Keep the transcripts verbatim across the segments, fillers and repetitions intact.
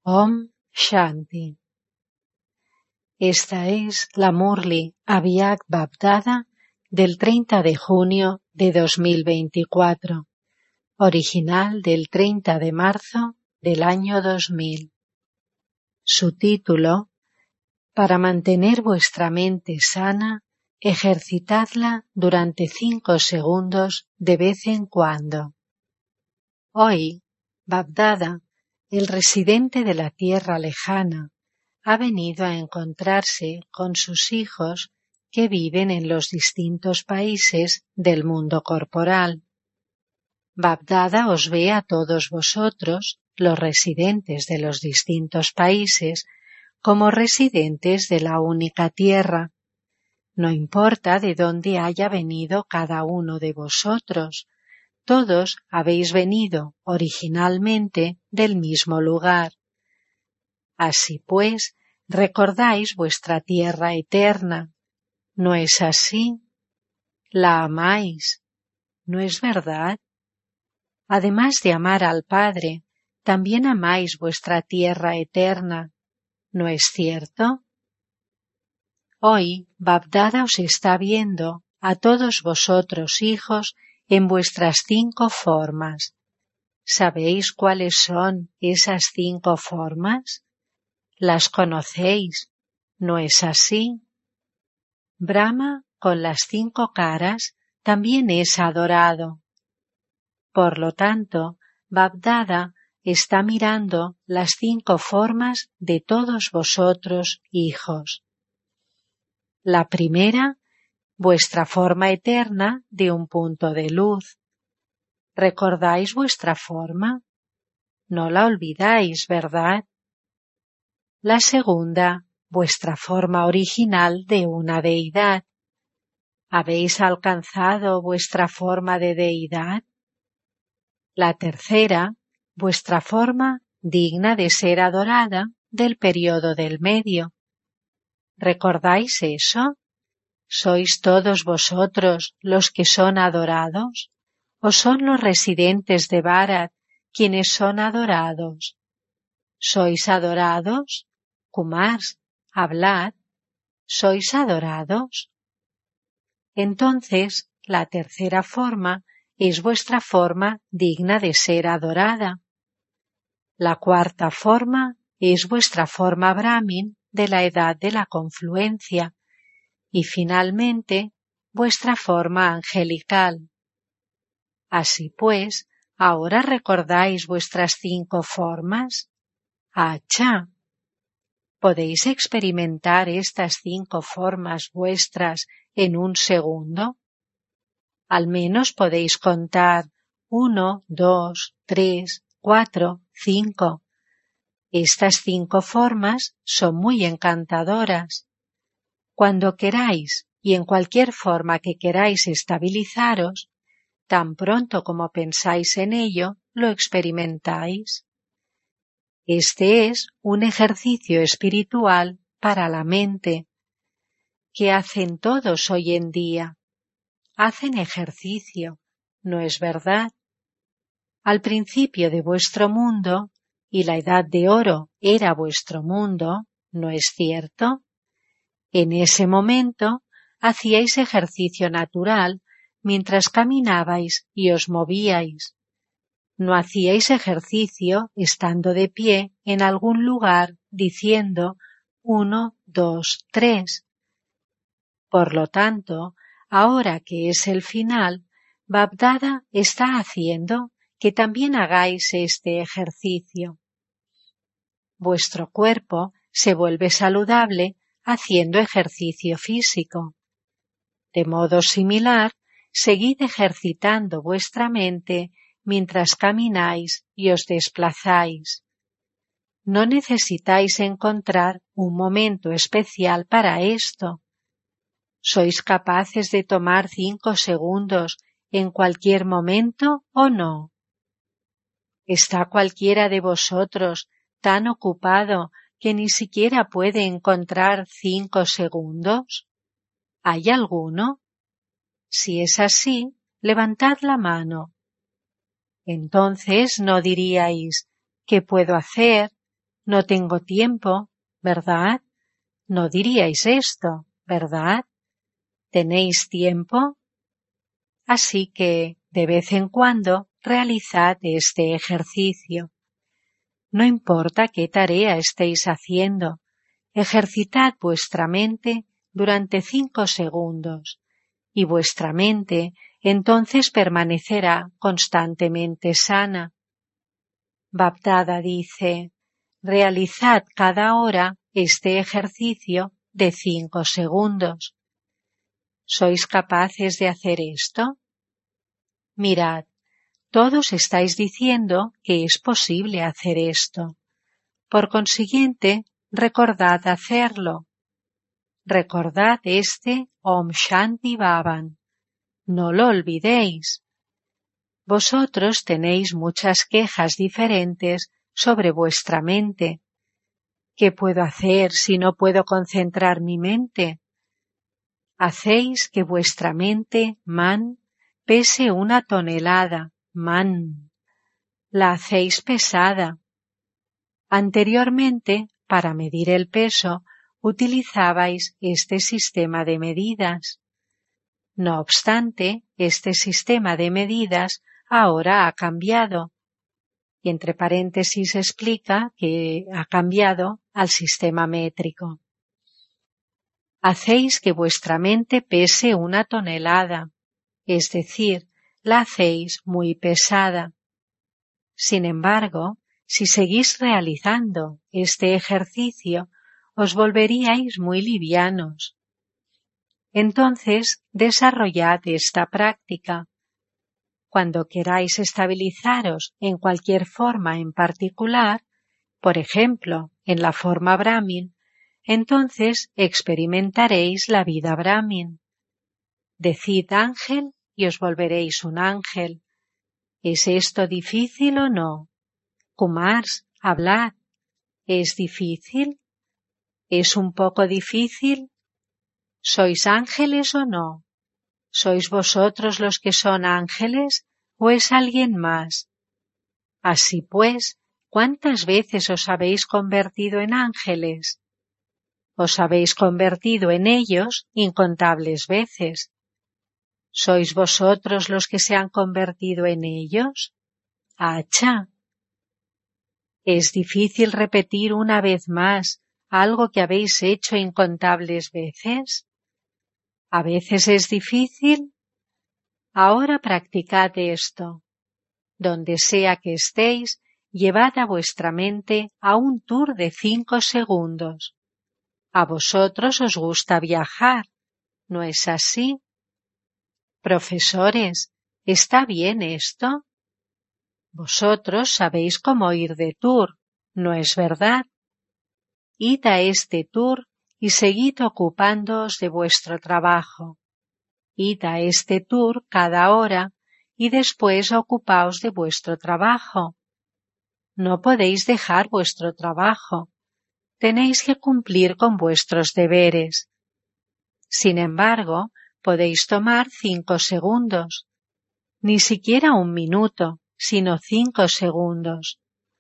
Om Shanti. Esta es la Murli Avyak Bapdada del treinta de junio de dos mil veinticuatro, original del treinta de marzo del año dos mil. Su título: Para mantener vuestra mente sana, ejercitadla durante cinco segundos de vez en cuando. Hoy, Bapdada, el residente de la tierra lejana, ha venido a encontrarse con sus hijos que viven en los distintos países del mundo corporal. Bapdada os ve a todos vosotros, los residentes de los distintos países, como residentes de la única tierra. No importa de dónde haya venido cada uno de vosotros, todos habéis venido originalmente del mismo lugar. Así pues, recordáis vuestra tierra eterna. ¿No es así? La amáis. ¿No es verdad? Además de amar al Padre, también amáis vuestra tierra eterna. ¿No es cierto? Hoy, Bapdada os está viendo a todos vosotros, hijos, en vuestras cinco formas. ¿Sabéis cuáles son esas cinco formas? Las conocéis, ¿no es así? Brahma, con las cinco caras, también es adorado. Por lo tanto, Bapdada está mirando las cinco formas de todos vosotros, hijos. La primera, vuestra forma eterna de un punto de luz. ¿Recordáis vuestra forma? No la olvidáis, ¿verdad? La segunda, vuestra forma original de una deidad. ¿Habéis alcanzado vuestra forma de deidad? La tercera, vuestra forma digna de ser adorada del periodo del medio. ¿Recordáis eso? ¿Sois todos vosotros los que son adorados? ¿O son los residentes de Bharat quienes son adorados? ¿Sois adorados? Kumars, hablad. ¿Sois adorados? Entonces, la tercera forma es vuestra forma digna de ser adorada. La cuarta forma es vuestra forma Brahmin de la edad de la confluencia y finalmente vuestra forma angelical. Así pues, ¿ahora recordáis vuestras cinco formas? ¡Achá! ¿Podéis experimentar estas cinco formas vuestras en un segundo? Al menos podéis contar uno, dos, tres, cuatro, cinco. Estas cinco formas son muy encantadoras. Cuando queráis y en cualquier forma que queráis estabilizaros, tan pronto como pensáis en ello, lo experimentáis. Este es un ejercicio espiritual para la mente. ¿Qué hacen todos hoy en día? Hacen ejercicio, ¿no es verdad? Al principio de vuestro mundo, y la edad de oro era vuestro mundo, ¿no es cierto? En ese momento hacíais ejercicio natural mientras caminabais y os movíais. No hacíais ejercicio estando de pie en algún lugar diciendo uno, dos, tres. Por lo tanto, ahora que es el final, Bapdada está haciendo que también hagáis este ejercicio. Vuestro cuerpo se vuelve saludable haciendo ejercicio físico. De modo similar, seguid ejercitando vuestra mente mientras camináis y os desplazáis. No necesitáis encontrar un momento especial para esto. ¿Sois capaces de tomar cinco segundos en cualquier momento o no? ¿Está cualquiera de vosotros tan ocupado que ni siquiera puede encontrar cinco segundos? ¿Hay alguno? Si es así, levantad la mano. Entonces no diríais, ¿qué puedo hacer? no tengo tiempo, ¿verdad? No diríais esto, ¿verdad? ¿Tenéis tiempo? Así que, de vez en cuando, realizad este ejercicio. No importa qué tarea estéis haciendo, ejercitad vuestra mente durante cinco segundos y vuestra mente entonces permanecerá constantemente sana. Bab Dada dice, realizad cada hora este ejercicio de cinco segundos. ¿Sois capaces de hacer esto? Mirad, todos estáis diciendo que es posible hacer esto. Por consiguiente, recordad hacerlo. Recordad este Om Shanti Bhavan. No lo olvidéis. Vosotros tenéis muchas quejas diferentes sobre vuestra mente. ¿Qué puedo hacer si no puedo concentrar mi mente? Hacéis que vuestra mente, man, pese una tonelada, man. La hacéis pesada. Anteriormente, para medir el peso, utilizabais este sistema de medidas. No obstante, este sistema de medidas ahora ha cambiado. Y entre paréntesis explica que ha cambiado al sistema métrico. Hacéis que vuestra mente pese una tonelada, es decir, la hacéis muy pesada. Sin embargo, si seguís realizando este ejercicio, os volveríais muy livianos. Entonces, desarrollad esta práctica. Cuando queráis estabilizaros en cualquier forma en particular, por ejemplo, en la forma Brahmin, entonces experimentaréis la vida Brahmin. Decid ángel y os volveréis un ángel. ¿Es esto difícil o no? Kumars, hablad. ¿Es difícil? ¿Es un poco difícil? ¿Sois ángeles o no? ¿Sois vosotros los que son ángeles o es alguien más? Así pues, ¿cuántas veces os habéis convertido en ángeles? Os habéis convertido en ellos incontables veces. ¿Sois vosotros los que se han convertido en ellos? ¡Acha! ¿Es difícil repetir una vez más algo que habéis hecho incontables veces? ¿A veces es difícil? Ahora practicad esto. Donde sea que estéis, llevad a vuestra mente a un tour de cinco segundos. A vosotros os gusta viajar, ¿no es así? Profesores, ¿está bien esto? Vosotros sabéis cómo ir de tour, ¿no es verdad? Id a este tour y seguid ocupándoos de vuestro trabajo. Id a este tour cada hora y después ocupaos de vuestro trabajo. No podéis dejar vuestro trabajo. Tenéis que cumplir con vuestros deberes. Sin embargo, podéis tomar cinco segundos. Ni siquiera un minuto, sino cinco segundos.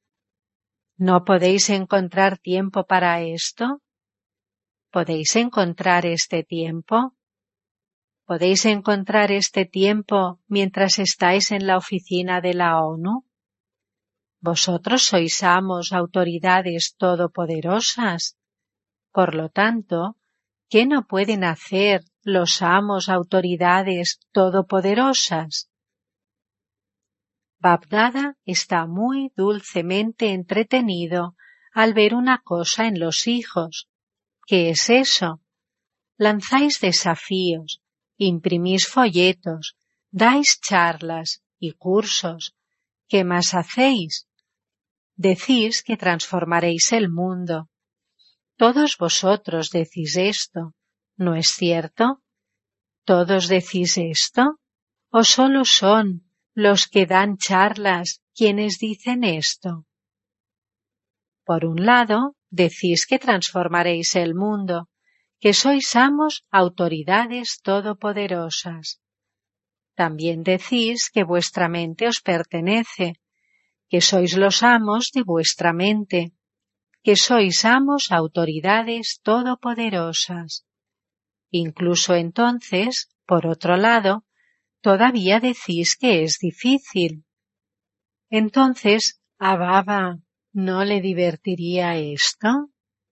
¿No podéis encontrar tiempo para esto? ¿Podéis encontrar este tiempo? ¿Podéis encontrar este tiempo mientras estáis en la oficina de la ONU? Vosotros sois amos, autoridades todopoderosas. Por lo tanto, ¿qué no pueden hacer los amos, autoridades todopoderosas? Bab Dada está muy dulcemente entretenido al ver una cosa en los hijos. ¿Qué es eso? Lanzáis desafíos, imprimís folletos, dais charlas y cursos. ¿Qué más hacéis? Decís que transformaréis el mundo. Todos vosotros decís esto, ¿no es cierto? ¿Todos decís esto? ¿O solo son los que dan charlas quienes dicen esto? Por un lado, decís que transformaréis el mundo, que sois amos, autoridades todopoderosas. También decís que vuestra mente os pertenece, que sois los amos de vuestra mente, que sois amos autoridades todopoderosas. Incluso entonces, por otro lado, todavía decís que es difícil. Entonces, ¿a Baba no le divertiría esto?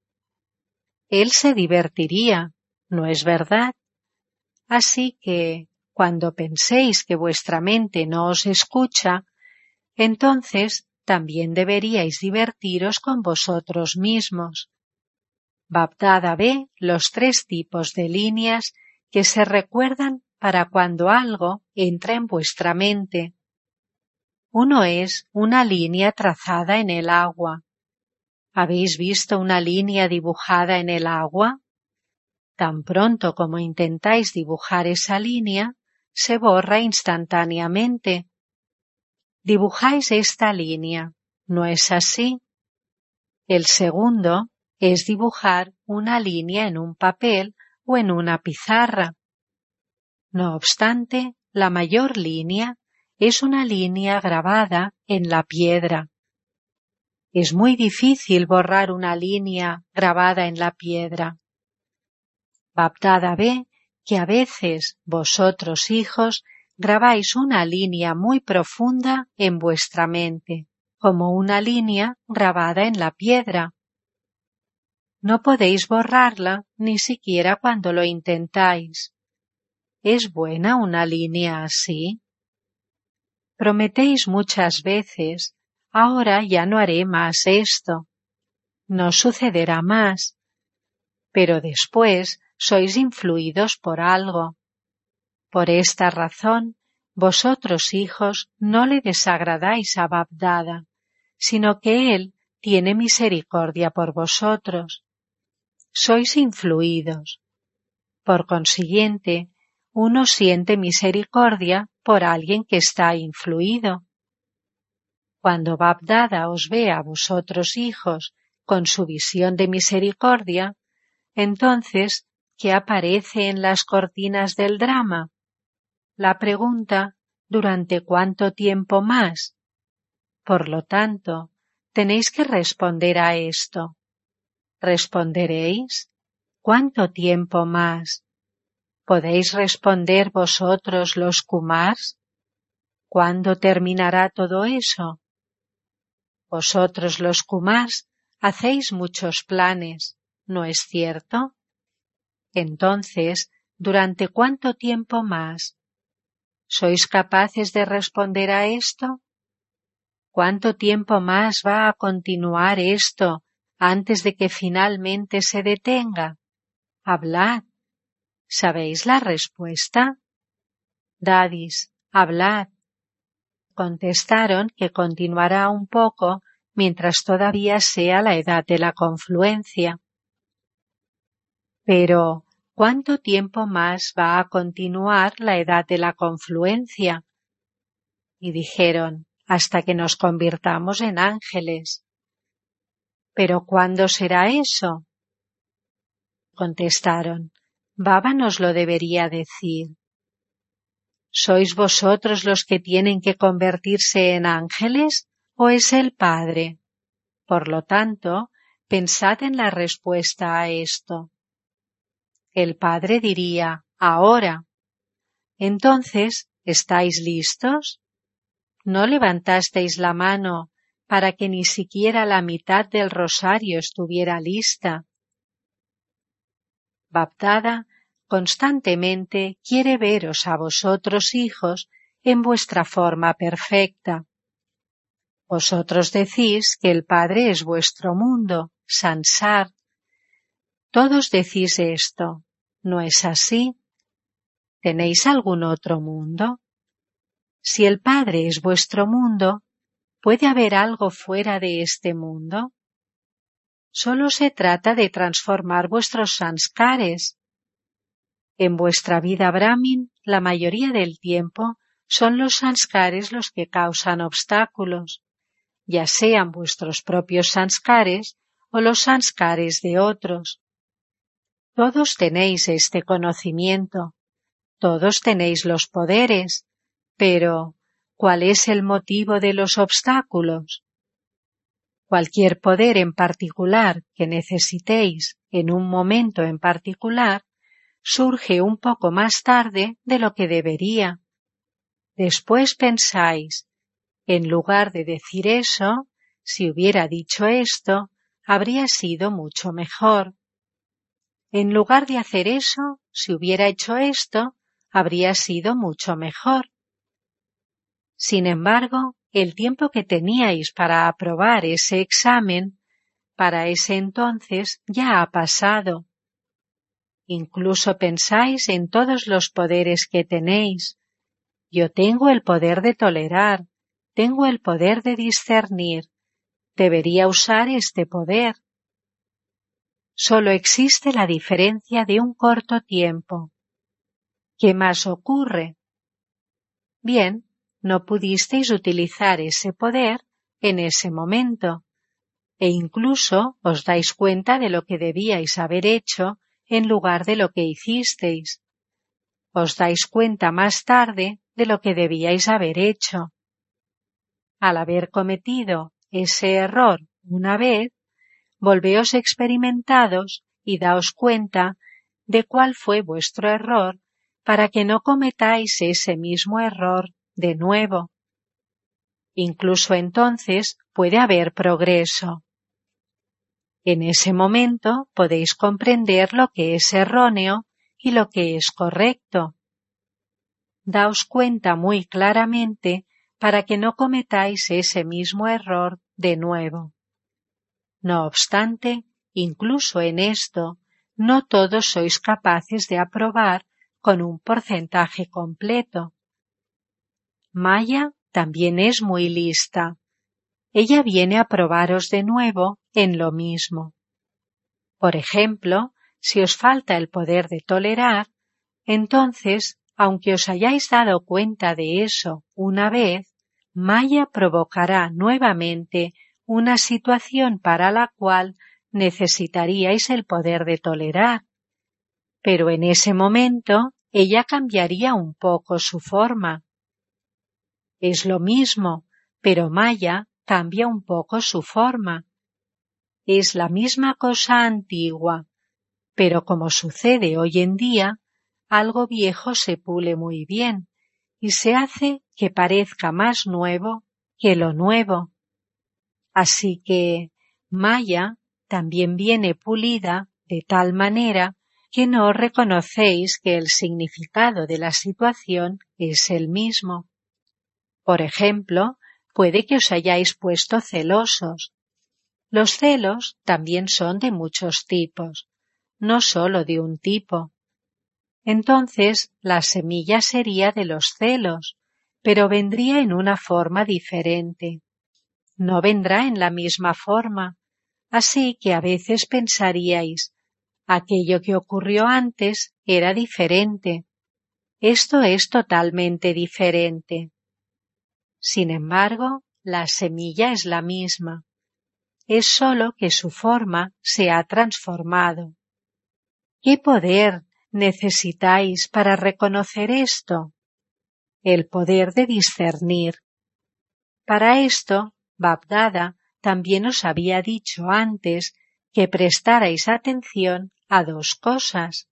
Él se divertiría, ¿no es verdad? Así que, cuando penséis que vuestra mente no os escucha, entonces también deberíais divertiros con vosotros mismos. Bapdada ve los tres tipos de líneas que se recuerdan para cuando algo entra en vuestra mente. Uno es una línea trazada en el agua. ¿Habéis visto una línea dibujada en el agua? Tan pronto como intentáis dibujar esa línea, se borra instantáneamente. Dibujáis esta línea, ¿no es así? El segundo es dibujar una línea en un papel o en una pizarra. No obstante, la mayor línea es una línea grabada en la piedra. Es muy difícil borrar una línea grabada en la piedra. Bapdada ve que a veces vosotros, hijos, grabáis una línea muy profunda en vuestra mente, como una línea grabada en la piedra. No podéis borrarla ni siquiera cuando lo intentáis. ¿Es buena una línea así? Prometéis muchas veces, ahora ya no haré más esto. No sucederá más. Pero después sois influidos por algo. Por esta razón, vosotros, hijos, no le desagradáis a Bapdada, sino que él tiene misericordia por vosotros. Sois influidos. Por consiguiente, uno siente misericordia por alguien que está influido. Cuando Bapdada os ve a vosotros, hijos, con su visión de misericordia, entonces, ¿qué aparece en las cortinas del drama? La pregunta, ¿durante cuánto tiempo más? Por lo tanto, tenéis que responder a esto. ¿Responderéis? ¿Cuánto tiempo más? ¿Podéis responder vosotros los Kumars? ¿Cuándo terminará todo eso? Vosotros los Kumars hacéis muchos planes, ¿no es cierto? Entonces, ¿durante cuánto tiempo más? ¿Sois capaces de responder a esto? ¿Cuánto tiempo más va a continuar esto antes de que finalmente se detenga? Hablad. ¿Sabéis la respuesta? Dadis, hablad. Contestaron que continuará un poco mientras todavía sea la edad de la confluencia. Pero, ¿cuánto tiempo más va a continuar la edad de la confluencia? Y dijeron, hasta que nos convirtamos en ángeles. ¿Pero cuándo será eso? Contestaron, Baba nos lo debería decir. ¿Sois vosotros los que tienen que convertirse en ángeles o es el Padre? Por lo tanto, pensad en la respuesta a esto. El Padre diría, ahora. Entonces, ¿estáis listos? ¿No levantasteis la mano para que ni siquiera la mitad del rosario estuviera lista? Bapdada constantemente quiere veros a vosotros, hijos, en vuestra forma perfecta. Vosotros decís que el Padre es vuestro mundo, Sansar. Todos decís esto, ¿no es así? ¿Tenéis algún otro mundo? Si el Padre es vuestro mundo, ¿puede haber algo fuera de este mundo? Solo se trata de transformar vuestros sanskares. En vuestra vida Brahmin, la mayoría del tiempo, son los sanskares los que causan obstáculos, ya sean vuestros propios sanskares o los sanskares de otros. Todos tenéis este conocimiento, todos tenéis los poderes, pero ¿cuál es el motivo de los obstáculos? Cualquier poder en particular que necesitéis en un momento en particular surge un poco más tarde de lo que debería. Después pensáis, en lugar de decir eso, si hubiera dicho esto, habría sido mucho mejor. En lugar de hacer eso, si hubiera hecho esto, habría sido mucho mejor. Sin embargo, el tiempo que teníais para aprobar ese examen, para ese entonces ya ha pasado. Incluso pensáis en todos los poderes que tenéis. Yo tengo el poder de tolerar, tengo el poder de discernir. Debería usar este poder. Solo existe la diferencia de un corto tiempo. ¿Qué más ocurre? Bien, no pudisteis utilizar ese poder en ese momento, e incluso os dais cuenta de lo que debíais haber hecho en lugar de lo que hicisteis. Os dais cuenta más tarde de lo que debíais haber hecho. Al haber cometido ese error una vez, volveos experimentados y daos cuenta de cuál fue vuestro error para que no cometáis ese mismo error de nuevo. Incluso entonces puede haber progreso. En ese momento podéis comprender lo que es erróneo y lo que es correcto. Daos cuenta muy claramente para que no cometáis ese mismo error de nuevo. No obstante, incluso en esto, no todos sois capaces de aprobar con un porcentaje completo. Maya también es muy lista. Ella viene a probaros de nuevo en lo mismo. Por ejemplo, si os falta el poder de tolerar, entonces, aunque os hayáis dado cuenta de eso una vez, Maya provocará nuevamente una situación para la cual necesitaríais el poder de tolerar. Pero en ese momento, ella cambiaría un poco su forma. Es lo mismo, pero Maya cambia un poco su forma. Es la misma cosa antigua, pero como sucede hoy en día, algo viejo se pule muy bien y se hace que parezca más nuevo que lo nuevo. Así que Maya también viene pulida de tal manera que no reconocéis que el significado de la situación es el mismo. Por ejemplo, puede que os hayáis puesto celosos. Los celos también son de muchos tipos, no solo de un tipo. Entonces, la semilla sería de los celos, pero vendría en una forma diferente. No vendrá en la misma forma, así que a veces pensaríais, aquello que ocurrió antes era diferente. Esto es totalmente diferente. Sin embargo, la semilla es la misma. Es sólo que su forma se ha transformado. ¿Qué poder necesitáis para reconocer esto? El poder de discernir. Para esto, Bapdada también os había dicho antes que prestarais atención a dos cosas.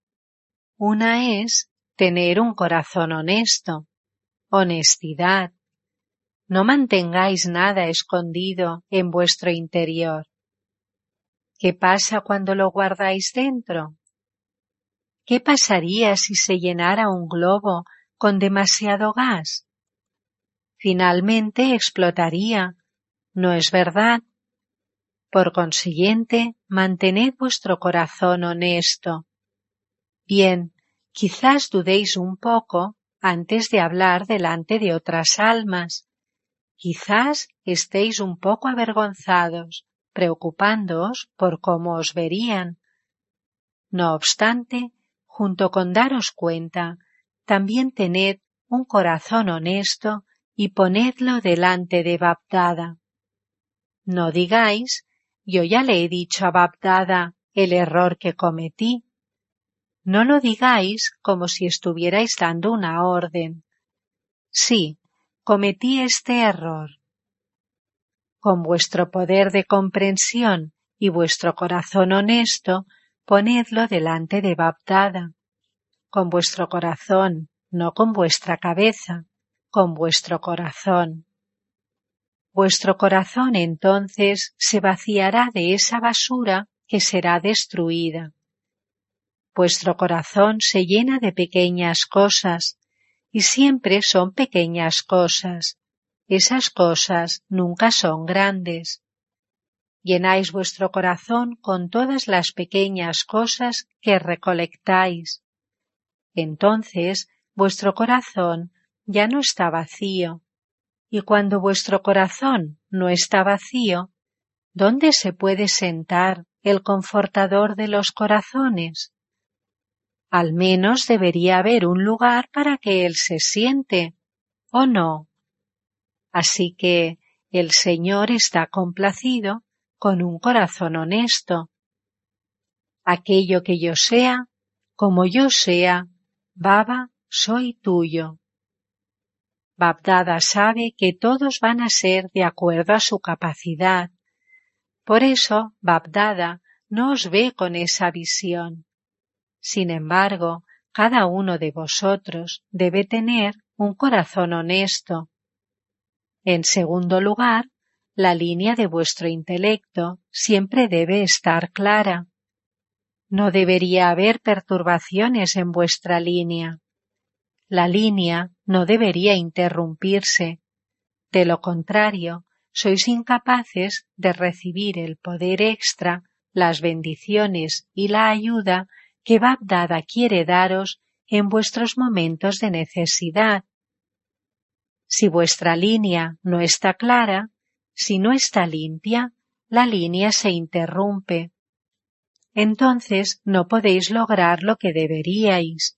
Una es tener un corazón honesto, honestidad. No mantengáis nada escondido en vuestro interior. ¿Qué pasa cuando lo guardáis dentro? ¿Qué pasaría si se llenara un globo con demasiado gas? Finalmente explotaría, ¿no es verdad? Por consiguiente, mantened vuestro corazón honesto. Bien, quizás dudéis un poco antes de hablar delante de otras almas. Quizás estéis un poco avergonzados, preocupándoos por cómo os verían. No obstante, junto con daros cuenta, también tened un corazón honesto y ponedlo delante de Bapdada. No digáis, yo ya le he dicho a Bapdada el error que cometí. No lo digáis como si estuvierais dando una orden. Sí, cometí este error. Con vuestro poder de comprensión y vuestro corazón honesto, ponedlo delante de Bab-Dada. Con vuestro corazón, no con vuestra cabeza, con vuestro corazón. Vuestro corazón entonces se vaciará de esa basura que será destruida. Vuestro corazón se llena de pequeñas cosas, y siempre son pequeñas cosas. Esas cosas nunca son grandes. Llenáis vuestro corazón con todas las pequeñas cosas que recolectáis. Entonces vuestro corazón ya no está vacío. Y cuando vuestro corazón no está vacío, ¿dónde se puede sentar el confortador de los corazones? Al menos debería haber un lugar para que él se siente, ¿o no? Así que el Señor está complacido con un corazón honesto. Aquello que yo sea, como yo sea, Baba, soy tuyo. Bab-Dada sabe que todos van a ser de acuerdo a su capacidad. Por eso Bab-Dada no os ve con esa visión. Sin embargo, cada uno de vosotros debe tener un corazón honesto. En segundo lugar, la línea de vuestro intelecto siempre debe estar clara. No debería haber perturbaciones en vuestra línea. La línea no debería interrumpirse. De lo contrario, sois incapaces de recibir el poder extra, las bendiciones y la ayuda que Bab-Dada quiere daros en vuestros momentos de necesidad. Si vuestra línea no está clara, si no está limpia, la línea se interrumpe. Entonces no podéis lograr lo que deberíais.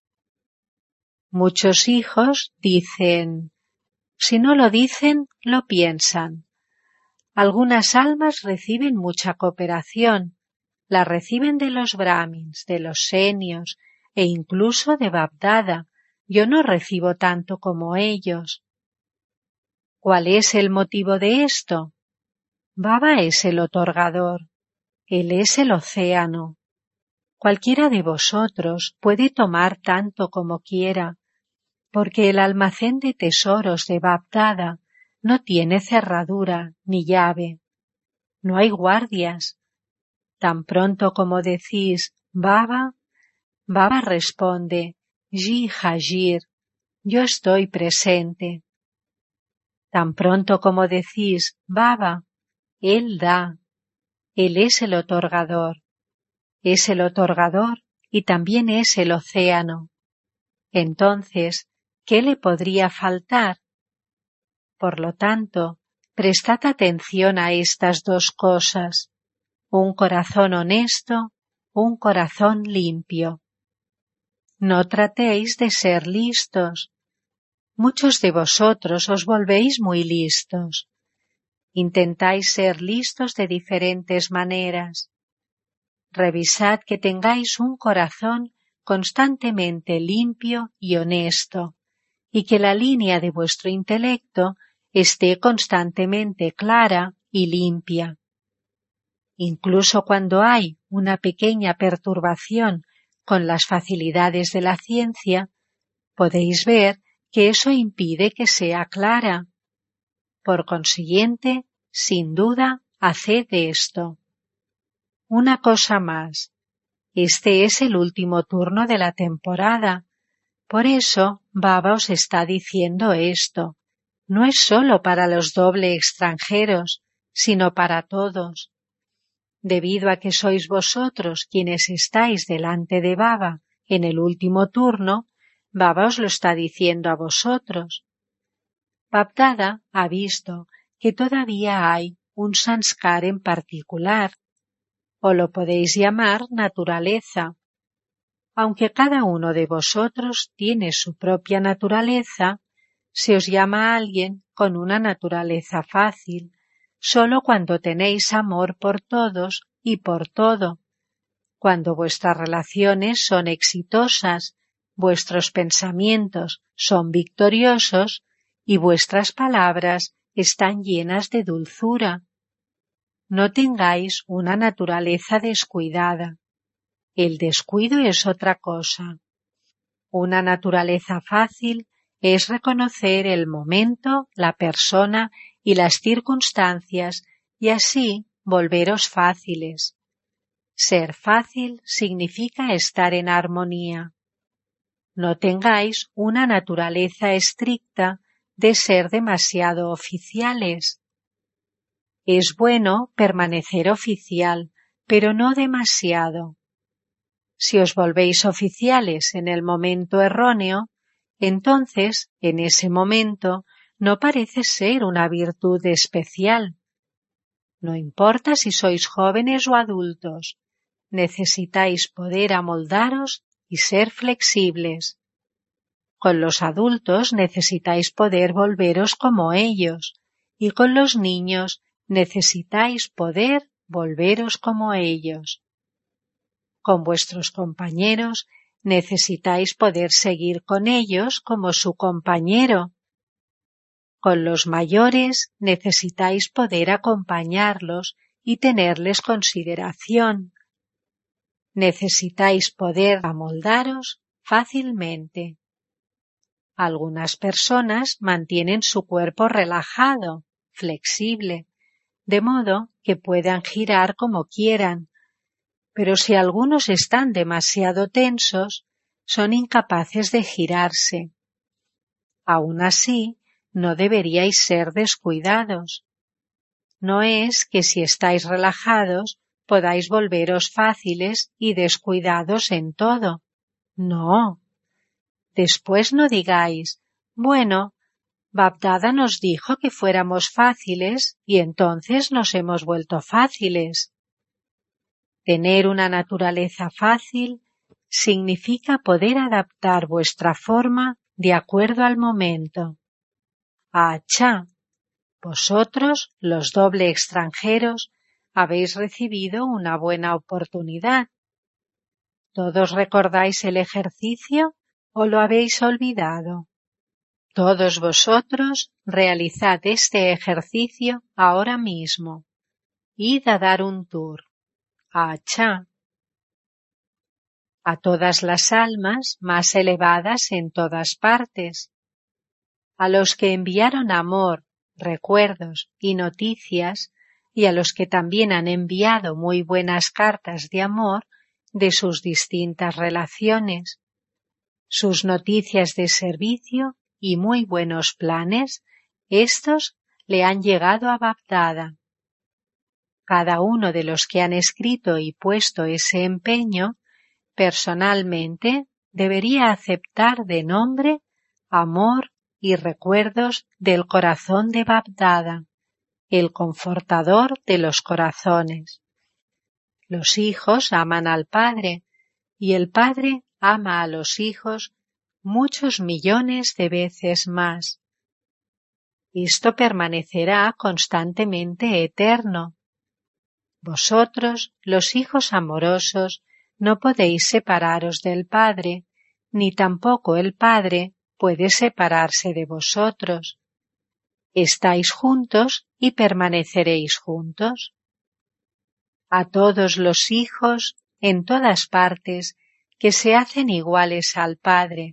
Muchos hijos dicen, si no lo dicen, lo piensan. Algunas almas reciben mucha cooperación, la reciben de los brahmins, de los senios e incluso de Bab-Dada. Yo no recibo tanto como ellos. ¿Cuál es el motivo de esto? Baba es el otorgador. Él es el océano. Cualquiera de vosotros puede tomar tanto como quiera, porque el almacén de tesoros de Bab-Dada no tiene cerradura ni llave. No hay guardias. Tan pronto como decís Baba, Baba responde, Ji Hajir, yo estoy presente. Tan pronto como decís Baba, Él da. Él es el otorgador. Es el otorgador y también es el océano. Entonces, ¿qué le podría faltar? Por lo tanto, prestad atención a estas dos cosas. Un corazón honesto, un corazón limpio. No tratéis de ser listos. Muchos de vosotros os volvéis muy listos. Intentáis ser listos de diferentes maneras. Revisad que tengáis un corazón constantemente limpio y honesto, y que la línea de vuestro intelecto esté constantemente clara y limpia. Incluso cuando hay una pequeña perturbación con las facilidades de la ciencia, podéis ver que eso impide que sea clara. Por consiguiente, sin duda, haced esto. Una cosa más. Este es el último turno de la temporada. Por eso, Baba os está diciendo esto. No es sólo para los doble extranjeros, sino para todos. Debido a que sois vosotros quienes estáis delante de Baba en el último turno, Baba os lo está diciendo a vosotros. Bab-Dada ha visto que todavía hay un sanskar en particular, o lo podéis llamar naturaleza. Aunque cada uno de vosotros tiene su propia naturaleza, se os llama a alguien con una naturaleza fácil, solo cuando tenéis amor por todos y por todo, cuando vuestras relaciones son exitosas, vuestros pensamientos son victoriosos y vuestras palabras están llenas de dulzura, no tengáis una naturaleza descuidada. El descuido es otra cosa. Una naturaleza fácil es reconocer el momento, la persona y las circunstancias y así volveros fáciles. Ser fácil significa estar en armonía. No tengáis una naturaleza estricta de ser demasiado oficiales. Es bueno permanecer oficial, pero no demasiado. Si os volvéis oficiales en el momento erróneo, entonces, en ese momento, no parece ser una virtud especial. No importa si sois jóvenes o adultos, necesitáis poder amoldaros y ser flexibles. Con los adultos necesitáis poder volveros como ellos, y con los niños necesitáis poder volveros como ellos. Con vuestros compañeros necesitáis poder seguir con ellos como su compañero. Con los mayores necesitáis poder acompañarlos y tenerles consideración. Necesitáis poder amoldaros fácilmente. Algunas personas mantienen su cuerpo relajado, flexible, de modo que puedan girar como quieran, pero si algunos están demasiado tensos, son incapaces de girarse. Aún así, no deberíais ser descuidados. No es que si estáis relajados podáis volveros fáciles y descuidados en todo. No. Después no digáis, bueno, Bab-Dada nos dijo que fuéramos fáciles y entonces nos hemos vuelto fáciles. Tener una naturaleza fácil significa poder adaptar vuestra forma de acuerdo al momento. Achá, vosotros, los doble extranjeros, habéis recibido una buena oportunidad. ¿Todos recordáis el ejercicio o lo habéis olvidado? Todos vosotros realizad este ejercicio ahora mismo. Id a dar un tour. Achá. A todas las almas más elevadas en todas partes. A los que enviaron amor, recuerdos y noticias, y a los que también han enviado muy buenas cartas de amor de sus distintas relaciones. Sus noticias de servicio y muy buenos planes, estos le han llegado a Bab-Dada. Cada uno de los que han escrito y puesto ese empeño, personalmente debería aceptar de nombre amor y recuerdos del corazón de Bab-Dada, el confortador de los corazones. Los hijos aman al Padre y el Padre ama a los hijos muchos millones de veces más. Esto permanecerá constantemente eterno. Vosotros, los hijos amorosos, no podéis separaros del Padre, ni tampoco el Padre puede separarse de vosotros. Estáis juntos y permaneceréis juntos. A todos los hijos, en todas partes, que se hacen iguales al Padre.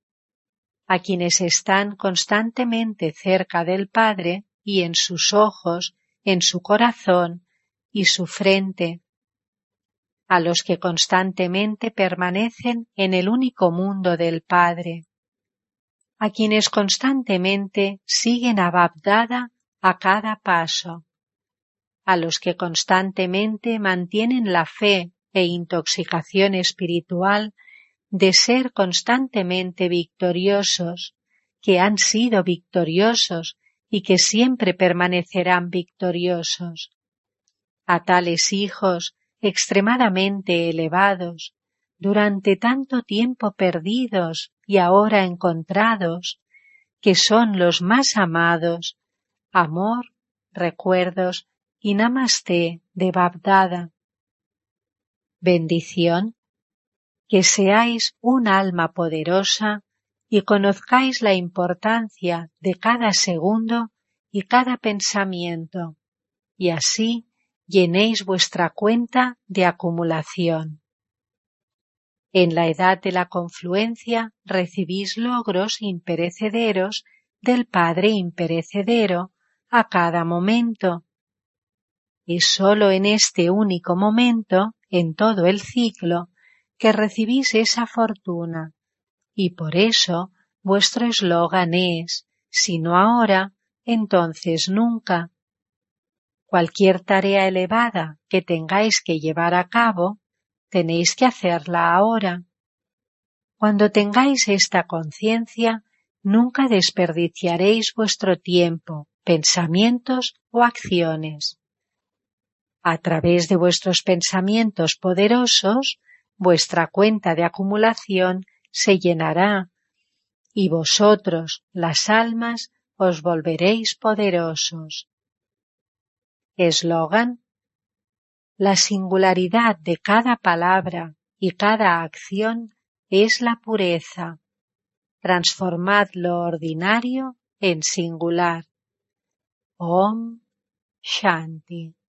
A quienes están constantemente cerca del Padre y en sus ojos, en su corazón y su frente. A los que constantemente permanecen en el único mundo del Padre. A quienes constantemente siguen a Bab-Dada a cada paso. A los que constantemente mantienen la fe e intoxicación espiritual de ser constantemente victoriosos, que han sido victoriosos y que siempre permanecerán victoriosos. A tales hijos extremadamente elevados, durante tanto tiempo perdidos y ahora encontrados, que son los más amados, amor, recuerdos y namasté de Bab-Dada. Bendición. Que seáis un alma poderosa y conozcáis la importancia de cada segundo y cada pensamiento, y así llenéis vuestra cuenta de acumulación. En la edad de la confluencia recibís logros imperecederos del Padre imperecedero a cada momento. Es sólo en este único momento, en todo el ciclo, que recibís esa fortuna, y por eso vuestro eslogan es, si no ahora, entonces nunca. Cualquier tarea elevada que tengáis que llevar a cabo, tenéis que hacerla ahora. Cuando tengáis esta conciencia, nunca desperdiciaréis vuestro tiempo, pensamientos o acciones. A través de vuestros pensamientos poderosos, vuestra cuenta de acumulación se llenará, y vosotros, las almas, os volveréis poderosos. Eslogan: la singularidad de cada palabra y cada acción es la pureza. Transformad lo ordinario en singular. Om Shanti.